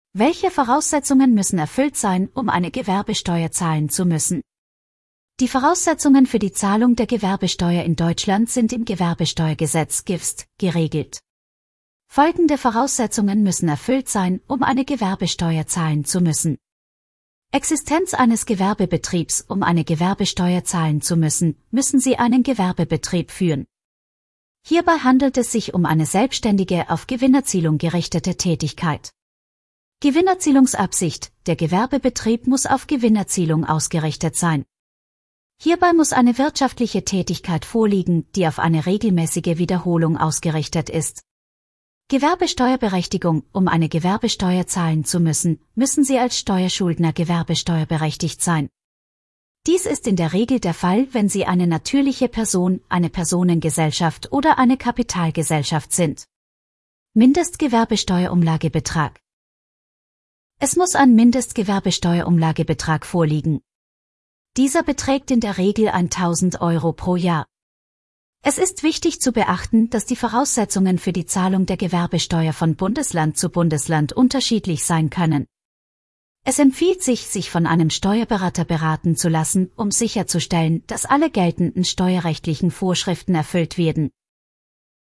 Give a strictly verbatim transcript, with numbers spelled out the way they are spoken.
Welche Voraussetzungen müssen erfüllt sein, um eine Gewerbesteuer zahlen zu müssen? Die Voraussetzungen für die Zahlung der Gewerbesteuer in Deutschland sind im Gewerbesteuergesetz (G I V S T) geregelt. Folgende Voraussetzungen müssen erfüllt sein, um eine Gewerbesteuer zahlen zu müssen. Existenz eines Gewerbebetriebs. Um eine Gewerbesteuer zahlen zu müssen, müssen Sie einen Gewerbebetrieb führen. Hierbei handelt es sich um eine selbstständige, auf Gewinnerzielung gerichtete Tätigkeit. Gewinnerzielungsabsicht. Der Gewerbebetrieb muss auf Gewinnerzielung ausgerichtet sein. Hierbei muss eine wirtschaftliche Tätigkeit vorliegen, die auf eine regelmäßige Wiederholung ausgerichtet ist. Gewerbesteuerberechtigung. Um eine Gewerbesteuer zahlen zu müssen, müssen Sie als Steuerschuldner gewerbesteuerberechtigt sein. Dies ist in der Regel der Fall, wenn Sie eine natürliche Person, eine Personengesellschaft oder eine Kapitalgesellschaft sind. Mindestgewerbesteuerumlagebetrag. Es muss ein Mindestgewerbesteuerumlagebetrag vorliegen. Dieser beträgt in der Regel tausend Euro pro Jahr. Es ist wichtig zu beachten, dass die Voraussetzungen für die Zahlung der Gewerbesteuer von Bundesland zu Bundesland unterschiedlich sein können. Es empfiehlt sich, sich von einem Steuerberater beraten zu lassen, um sicherzustellen, dass alle geltenden steuerrechtlichen Vorschriften erfüllt werden.